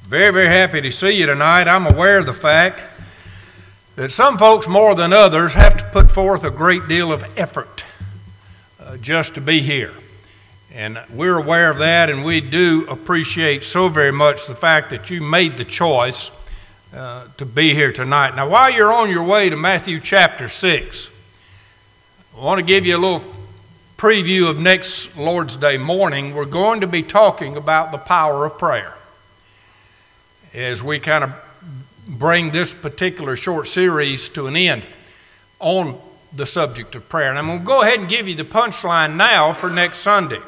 Very, very happy to see you tonight. I'm aware of the fact that some folks more than others have to put forth a great deal of effort just to be here. And we're aware of that, and we do appreciate so very much the fact that you made the choice to be here tonight. Now, while you're on your way to Matthew chapter 6, I want to give you a little preview of next Lord's Day morning. We're going to be talking about the power of prayer as we kind of bring this particular short series to an end on the subject of prayer. And I'm going to go ahead and give you the punchline now for next Sunday.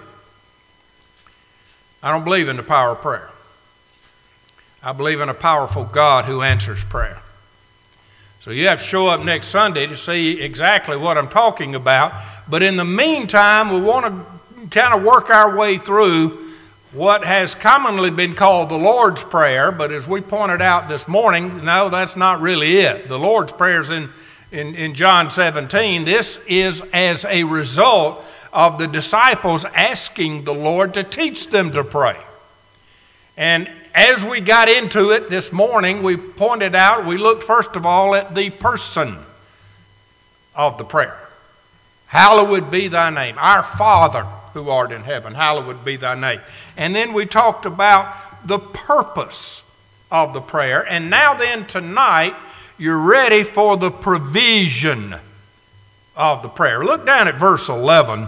I don't believe in the power of prayer. I believe in a powerful God who answers prayer. So you have to show up next Sunday to see exactly what I'm talking about. But in the meantime, we want to kind of work our way through what has commonly been called the Lord's Prayer, but as we pointed out this morning, no, that's not really it. The Lord's Prayer is in John 17. This is as a result of the disciples asking the Lord to teach them to pray. And as we got into it this morning, we pointed out, we looked first of all at the person of the prayer. Hallowed be thy name. Our Father who art in heaven, hallowed be thy name. And then we talked about the purpose of the prayer. And now then tonight, you're ready for the provision of the prayer. Look down at verse 11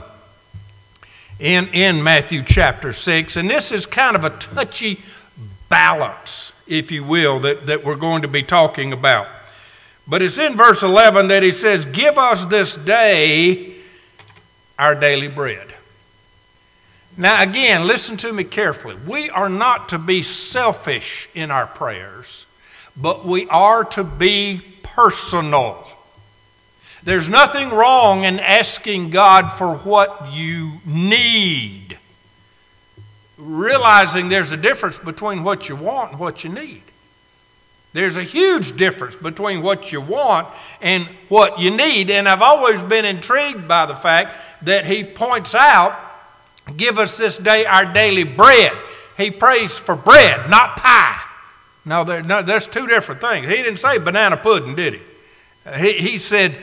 in Matthew chapter 6. And this is kind of a touchy balance, if you will, that we're going to be talking about. But it's in verse 11 that he says, "Give us this day our daily bread." Now again, listen to me carefully. We are not to be selfish in our prayers, but we are to be personal. There's nothing wrong in asking God for what you need, realizing there's a difference between what you want and what you need. There's a huge difference between what you want and what you need. And I've always been intrigued by the fact that he points out, give us this day our daily bread. He prays for bread, not pie. No, there's two different things. He didn't say banana pudding, did he? He said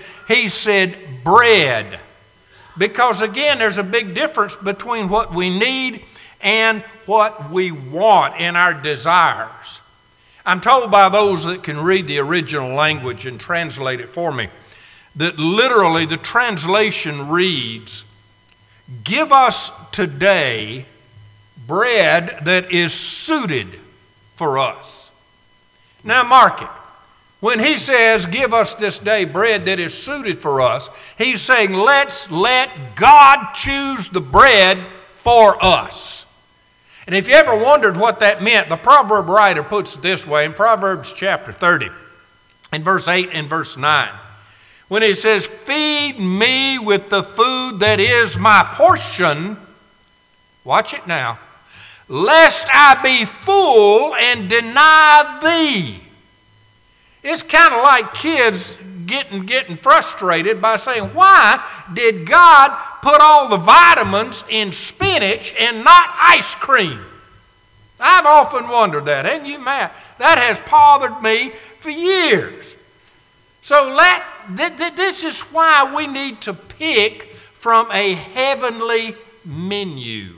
bread. Because again, there's a big difference between what we need and what we want in our desires. I'm told by those that can read the original language and translate it for me that literally the translation reads, "Give us today bread that is suited for us." Now mark it. When he says, "Give us this day bread that is suited for us," he's saying, let's let God choose the bread for us. And if you ever wondered what that meant, the proverb writer puts it this way in Proverbs chapter 30, in verse 8 and verse 9. When he says, "Feed me with the food that is my portion," watch it now, "lest I be full and deny thee." It's kind of like kids getting frustrated by saying, why did God put all the vitamins in spinach and not ice cream? I've often wondered that. Ain't you mad? That has bothered me for years. So this is why we need to pick from a heavenly menu.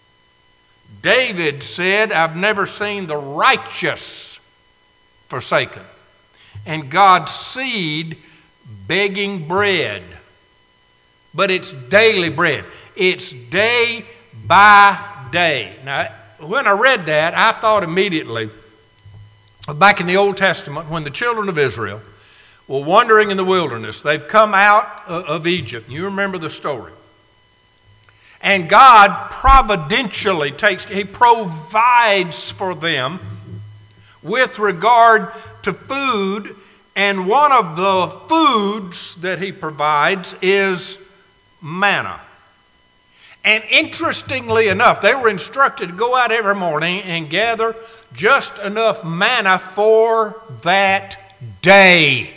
David said, "I've never seen the righteous forsaken, and God's seed begging bread." But it's daily bread. It's day by day. Now, when I read that, I thought immediately back in the Old Testament when the children of Israel were wandering in the wilderness. They've come out of Egypt. You remember the story. And God providentially He provides for them with regard to food, and one of the foods that he provides is manna. And interestingly enough, they were instructed to go out every morning and gather just enough manna for that day.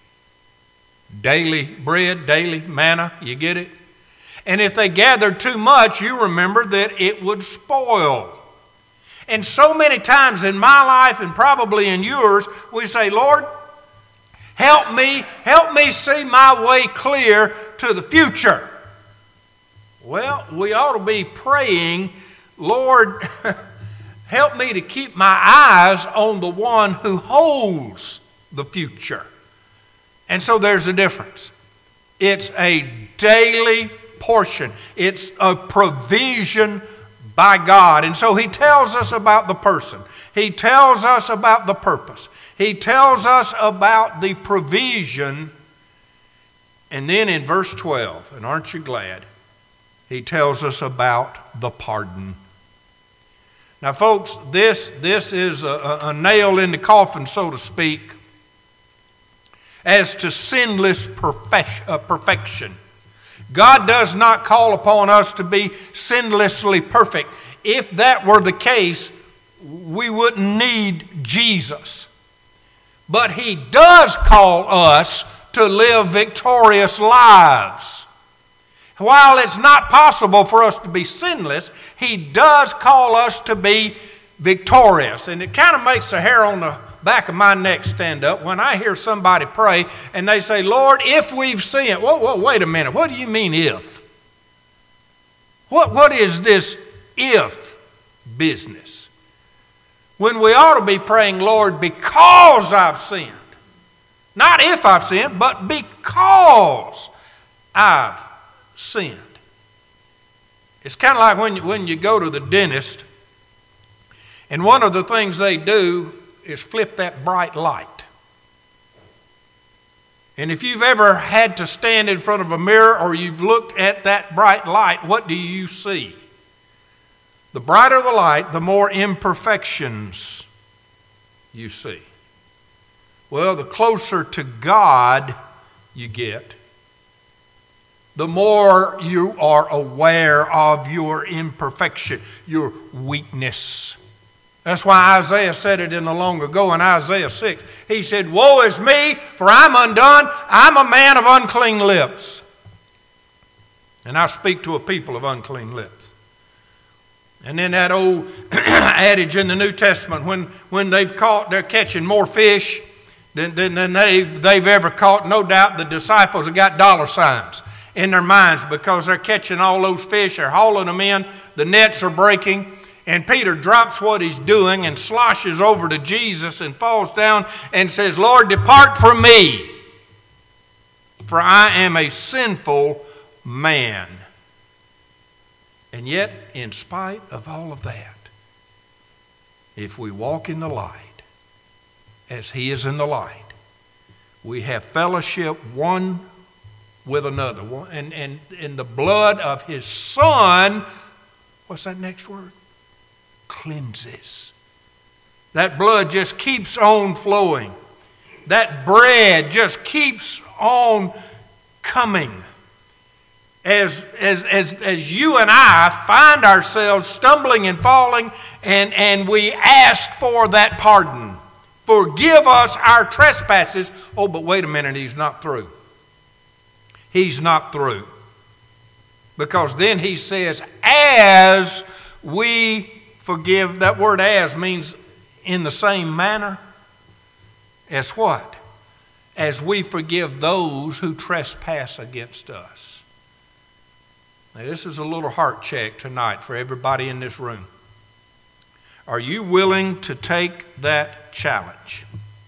Daily bread, daily manna, you get it? And if they gathered too much, you remember that it would spoil. And so many times in my life and probably in yours, we say, Lord, help me see my way clear to the future. Well, we ought to be praying, Lord, help me to keep my eyes on the one who holds the future. And so there's a difference. It's a daily portion. It's a provision by God. And so he tells us about the person. He tells us about the purpose. He tells us about the provision. And then in verse 12, and aren't you glad, he tells us about the pardon. Now, folks, this is a nail in the coffin, so to speak, as to sinless perfection. God does not call upon us to be sinlessly perfect. If that were the case, we wouldn't need Jesus. But he does call us to live victorious lives. While it's not possible for us to be sinless, he does call us to be victorious. And it kind of makes the hair on the back of my neck stand up when I hear somebody pray and they say, Lord, if we've sinned. Whoa, wait a minute. What do you mean if? What is this if business? When we ought to be praying, Lord, because I've sinned. Not if I've sinned, but because I've sinned. It's kind of like when you go to the dentist, and one of the things they do is flip that bright light. And if you've ever had to stand in front of a mirror or you've looked at that bright light, what do you see? The brighter the light, the more imperfections you see. Well, the closer to God you get, the more you are aware of your imperfection, your weakness. That's why Isaiah said it in the long ago in Isaiah 6. He said, woe is me, for I'm undone. I'm a man of unclean lips. And I speak to a people of unclean lips. And then that old adage in the New Testament, when they're catching more fish than they've ever caught, no doubt the disciples have got dollar signs in their minds because they're catching all those fish, they're hauling them in, the nets are breaking, and Peter drops what he's doing and sloshes over to Jesus and falls down and says, Lord, depart from me, for I am a sinful man. And yet, in spite of all of that, if we walk in the light, as he is in the light, we have fellowship one with another. And in the blood of his Son, what's that next word? Cleanses. That blood just keeps on flowing. That bread just keeps on coming. As you and I find ourselves stumbling and falling, and we ask for that pardon. Forgive us our trespasses. Oh, but wait a minute, he's not through. He's not through. Because then he says, as we forgive. That word as means in the same manner as what? As we forgive those who trespass against us. Now, this is a little heart check tonight for everybody in this room. Are you willing to take that challenge?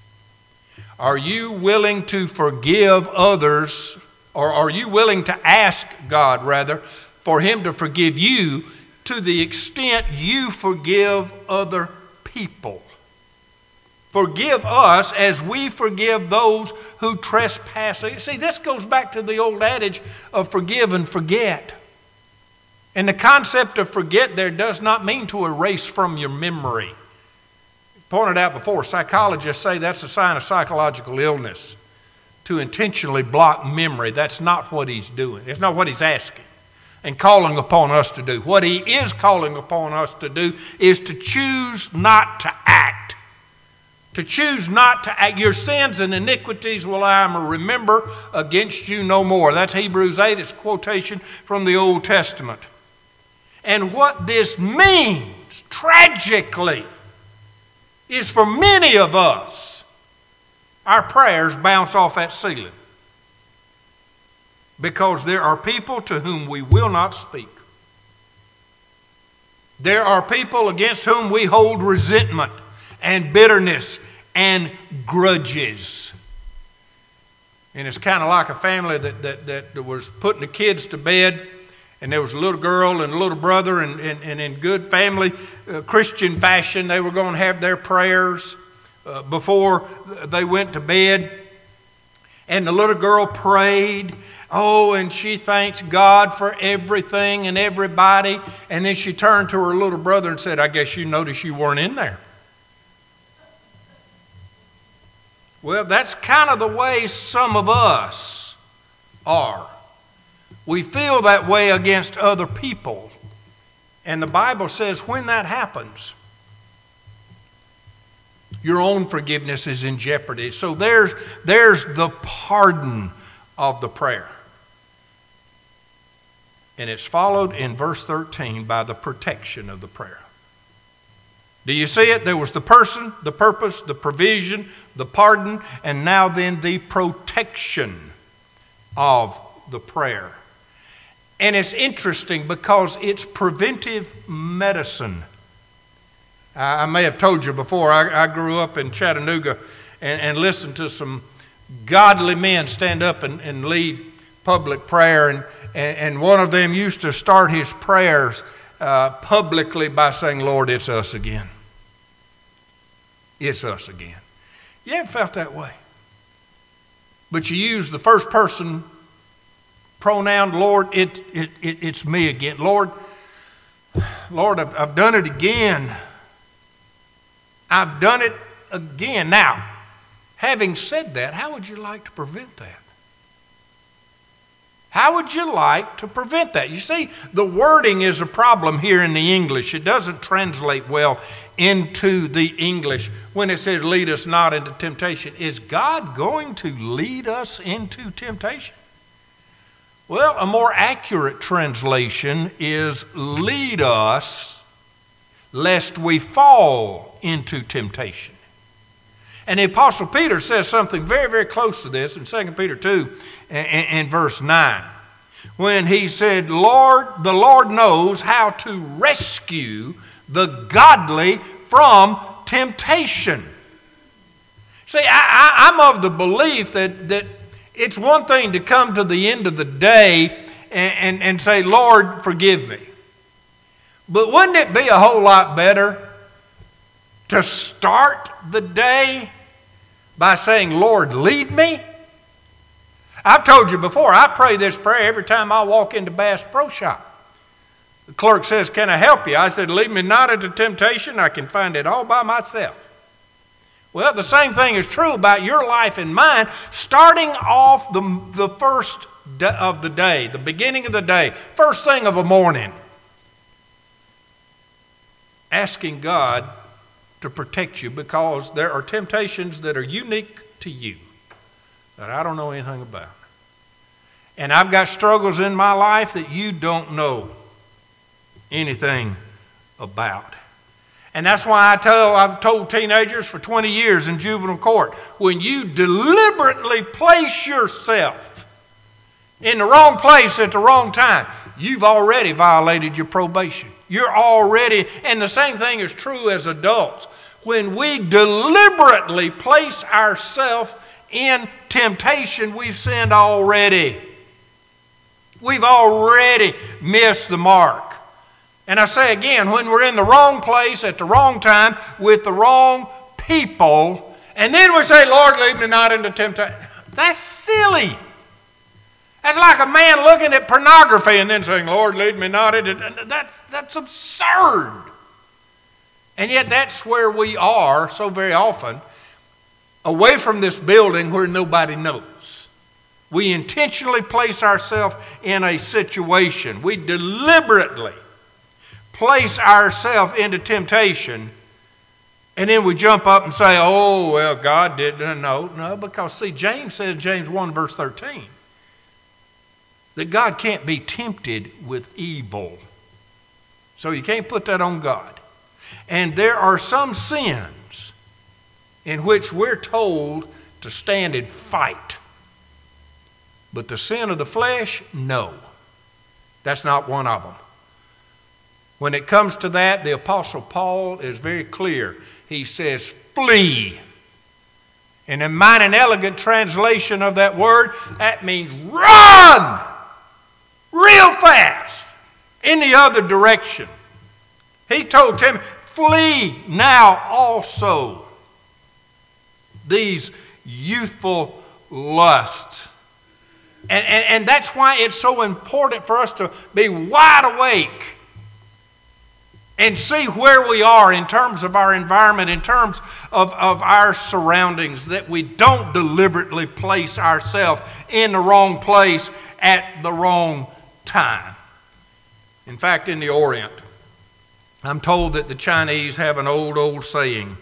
Are you willing to forgive others, or are you willing to ask God, rather, for him to forgive you to the extent you forgive other people? Forgive us as we forgive those who trespass. See, this goes back to the old adage of forgive and forget. And the concept of forget there does not mean to erase from your memory. Pointed out before, psychologists say that's a sign of psychological illness, to intentionally block memory. That's not what he's doing. It's not what he's asking and calling upon us to do. What he is calling upon us to do is to choose not to act. To choose not to act. Your sins and iniquities will I remember against you no more. That's Hebrews 8. It's a quotation from the Old Testament. And what this means tragically, is for many of us, our prayers bounce off that ceiling. Because there are people to whom we will not speak. There are people against whom we hold resentment and bitterness and grudges. And it's kind of like a family that was putting the kids to bed, and there was a little girl and a little brother, and in good family Christian fashion, they were going to have their prayers before they went to bed. And the little girl prayed. Oh, and she thanked God for everything and everybody. And then she turned to her little brother and said, I guess you noticed you weren't in there. Well, that's kind of the way some of us are. We feel that way against other people. And the Bible says when that happens, your own forgiveness is in jeopardy. So there's the pardon of the prayer. And it's followed in verse 13 by the protection of the prayer. Do you see it? There was the person, the purpose, the provision, the pardon, and now then the protection of the prayer. And it's interesting because it's preventive medicine. I may have told you before, I grew up in Chattanooga and listened to some godly men stand up and lead public prayer. And one of them used to start his prayers publicly by saying, Lord, it's us again. It's us again. You ever felt that way? But you use the first person pronoun, Lord, it's me again. Lord, I've done it again. I've done it again. Now, having said that, how would you like to prevent that? How would you like to prevent that? You see, the wording is a problem here in the English. It doesn't translate well into the English when it says, lead us not into temptation. Is God going to lead us into temptation? Well, a more accurate translation is lead us lest we fall into temptation. And the Apostle Peter says something very, very close to this in 2 Peter 2 and verse 9. When he said, the Lord knows how to rescue the godly from temptation. See, I'm of the belief that it's one thing to come to the end of the day and say, Lord, forgive me. But wouldn't it be a whole lot better to start the day by saying, Lord, lead me? I've told you before, I pray this prayer every time I walk into Bass Pro Shop. The clerk says, can I help you? I said, lead me not into temptation. I can find it all by myself. Well, the same thing is true about your life and mine. Starting off the first of the day, the beginning of the day, first thing of a morning, asking God to protect you because there are temptations that are unique to you that I don't know anything about. And I've got struggles in my life that you don't know anything about. And that's why I've told teenagers for 20 years in juvenile court, when you deliberately place yourself in the wrong place at the wrong time, you've already violated your probation. You're already, and the same thing is true as adults. When we deliberately place ourselves in temptation, we've sinned already. We've already missed the mark. And I say again, when we're in the wrong place at the wrong time with the wrong people, and then we say, Lord, lead me not into temptation. That's silly. That's like a man looking at pornography and then saying, Lord, lead me not into... That's absurd. And yet that's where we are so very often, away from this building where nobody knows. We intentionally place ourselves in a situation. We deliberately place ourselves into temptation, and then we jump up and say, oh, well, God didn't. No, because see, James says, James 1 verse 13, that God can't be tempted with evil. So you can't put that on God. And there are some sins in which we're told to stand and fight. But the sin of the flesh, no. That's not one of them. When it comes to that, the Apostle Paul is very clear. He says, flee. And in mine and elegant translation of that word, that means run real fast in the other direction. He told Timothy, flee now also these youthful lusts. And that's why it's so important for us to be wide awake and see where we are in terms of our environment, in terms of our surroundings, that we don't deliberately place ourselves in the wrong place at the wrong time. In fact, in the Orient, I'm told that the Chinese have an old saying,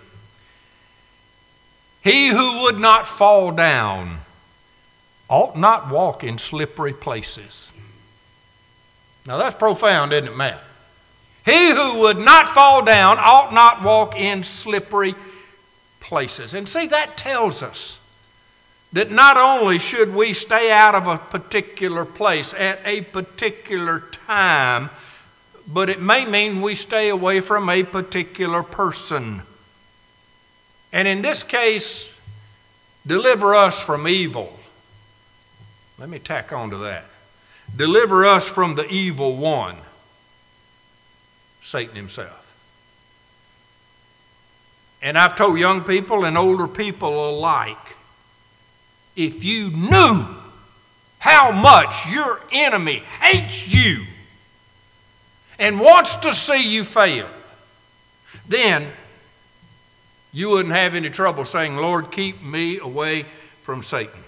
he who would not fall down ought not walk in slippery places. Now that's profound, isn't it, Matt? He who would not fall down ought not walk in slippery places. And see, that tells us that not only should we stay out of a particular place at a particular time, but it may mean we stay away from a particular person. And in this case, deliver us from evil. Let me tack on to that. Deliver us from the evil one, Satan himself. And I've told young people and older people alike, if you knew how much your enemy hates you and wants to see you fail, then you wouldn't have any trouble saying, Lord, keep me away from Satan.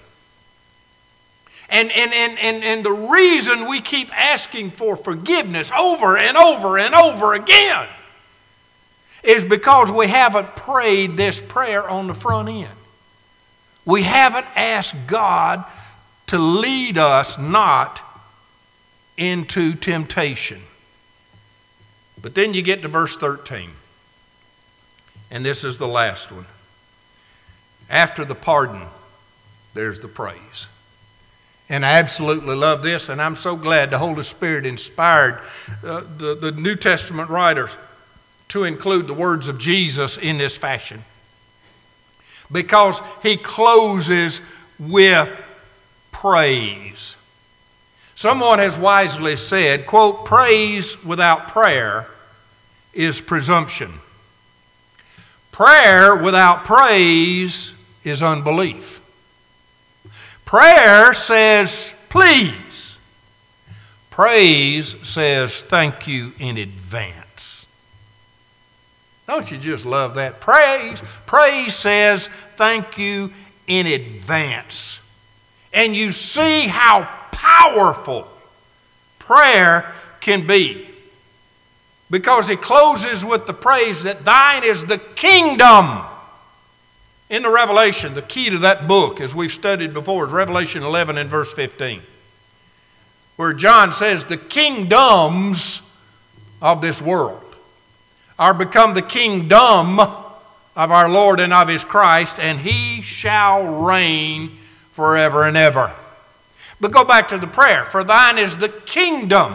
And the reason we keep asking for forgiveness over and over and over again is because we haven't prayed this prayer on the front end. We haven't asked God to lead us not into temptation. But then you get to verse 13. And this is the last one. After the pardon, there's the praise. And I absolutely love this, and I'm so glad the Holy Spirit inspired the New Testament writers to include the words of Jesus in this fashion. Because he closes with praise. Someone has wisely said, quote, praise without prayer is presumption. Prayer without praise is unbelief. Prayer says, please. Praise says, thank you in advance. Don't you just love that? Praise says, thank you in advance. And you see how powerful prayer can be. Because it closes with the praise that thine is the kingdom. In the Revelation, the key to that book, as we've studied before, is Revelation 11 and verse 15. Where John says the kingdoms of this world are become the kingdom of our Lord and of his Christ, and he shall reign forever and ever. But go back to the prayer. For thine is the kingdom.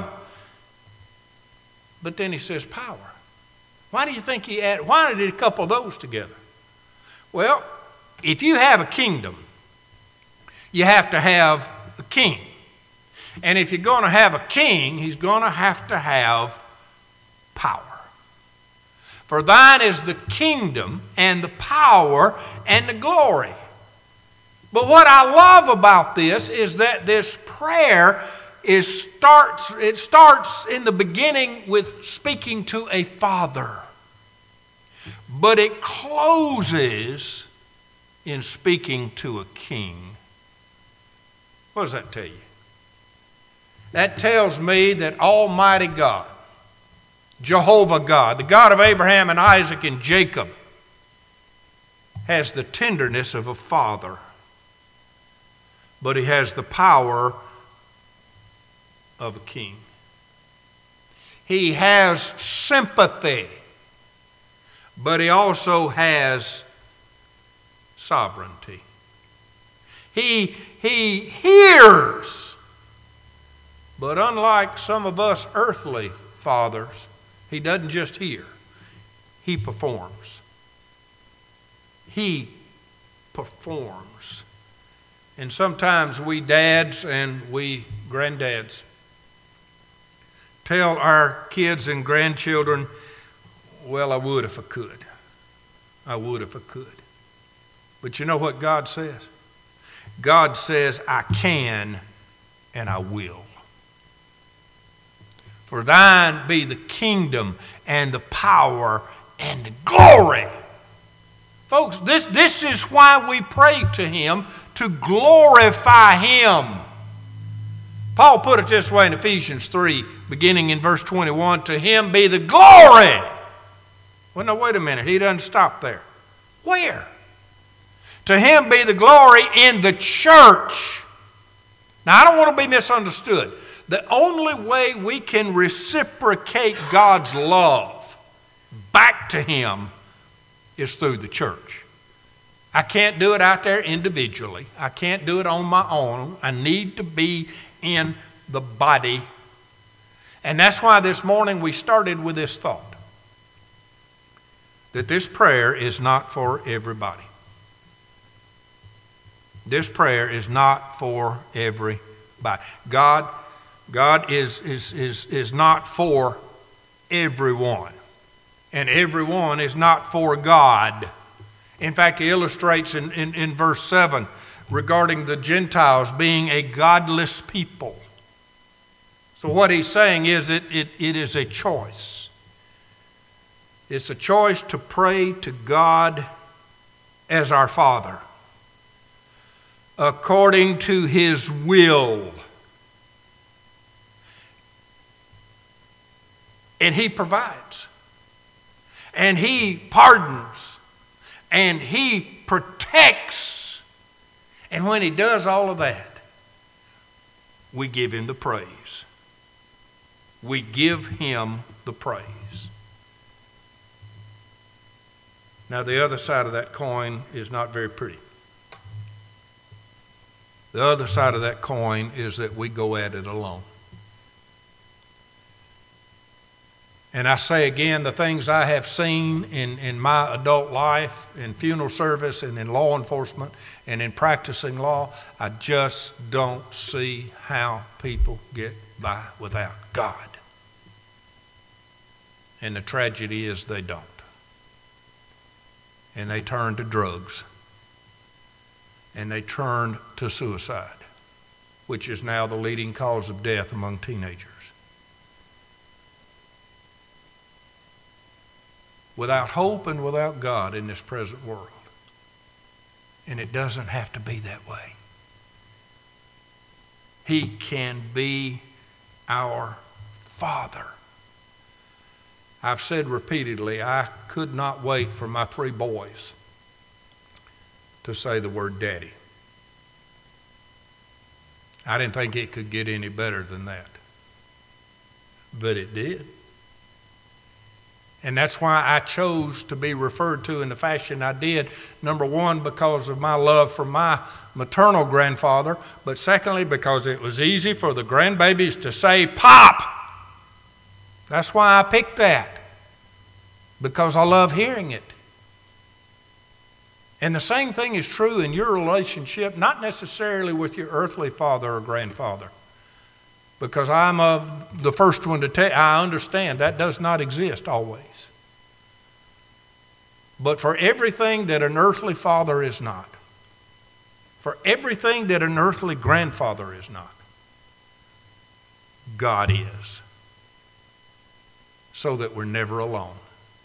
But then he says power. Why do you think why did he couple those together? Well, if you have a kingdom, you have to have a king. And if you're going to have a king, he's going to have power. For thine is the kingdom and the power and the glory. But what I love about this is that this prayer starts in the beginning with speaking to a father. But it closes in speaking to a king. What does that tell you? That tells me that Almighty God, Jehovah God, the God of Abraham and Isaac and Jacob, has the tenderness of a father, but he has the power of a king. He has sympathy but he also has sovereignty. He hears, but unlike some of us earthly fathers, he doesn't just hear, he performs. He performs. And sometimes we dads and we granddads tell our kids and grandchildren, well, I would if I could. I would if I could. But you know what God says? God says, I can and I will. For thine be the kingdom and the power and the glory. Folks, this is why we pray to him, to glorify him. Paul put it this way in Ephesians 3, beginning in verse 21, to him be the glory. Well, no, wait a minute. He doesn't stop there. Where? To him be the glory in the church. Now, I don't want to be misunderstood. The only way we can reciprocate God's love back to him is through the church. I can't do it out there individually. I can't do it on my own. I need to be in the body. And that's why this morning we started with this thought, that this prayer is not for everybody. This prayer is not for everybody. God is not for everyone. And everyone is not for God. In fact, he illustrates in verse 7 regarding the Gentiles being a godless people. So what he's saying is it is a choice. It's a choice to pray to God as our Father, according to his will. And he provides. And he pardons. And he protects. And when he does all of that, we give him the praise. We give him the praise. Now, the other side of that coin is not very pretty. The other side of that coin is that we go at it alone. And I say again, the things I have seen in my adult life, in funeral service and in law enforcement and in practicing law, I just don't see how people get by without God. And the tragedy is they don't. And they turn to drugs. And they turn to suicide, which is now the leading cause of death among teenagers. Without hope and without God in this present world. And it doesn't have to be that way. He can be our Father. I've said repeatedly, I could not wait for my 3 boys to say the word daddy. I didn't think it could get any better than that. But it did. And that's why I chose to be referred to in the fashion I did. Number one, because of my love for my maternal grandfather. But secondly, because it was easy for the grandbabies to say, Pop! That's why I picked that. Because I love hearing it. And the same thing is true in your relationship, not necessarily with your earthly father or grandfather. Because I'm of the first one to tell you, I understand that does not exist always. But for everything that an earthly father is not, for everything that an earthly grandfather is not, God is. So that we're never alone.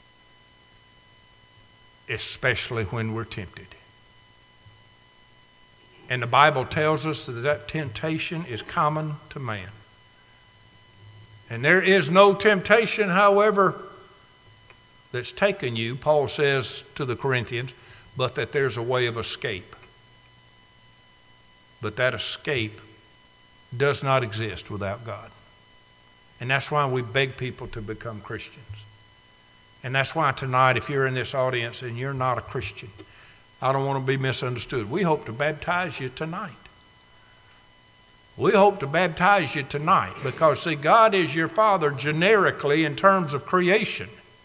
Especially when we're tempted. And the Bible tells us that temptation is common to man. And there is no temptation, however, that's taken you, Paul says to the Corinthians, but that there's a way of escape. But that escape does not exist without God. And that's why we beg people to become Christians. And that's why tonight, if you're in this audience and you're not a Christian, I don't want to be misunderstood. We hope to baptize you tonight. We hope to baptize you tonight because, see, God is your Father generically in terms of creation.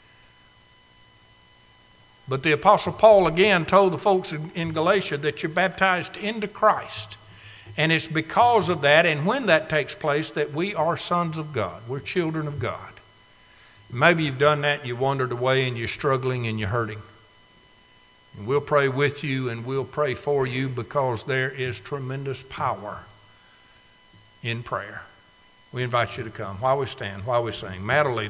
But the Apostle Paul again told the folks in Galatia that you're baptized into Christ. And it's because of that, and when that takes place, that we are sons of God. We're children of God. Maybe you've done that and you wandered away and you're struggling and you're hurting. And we'll pray with you and we'll pray for you because there is tremendous power in prayer. We invite you to come while we stand, while we sing. Madeline.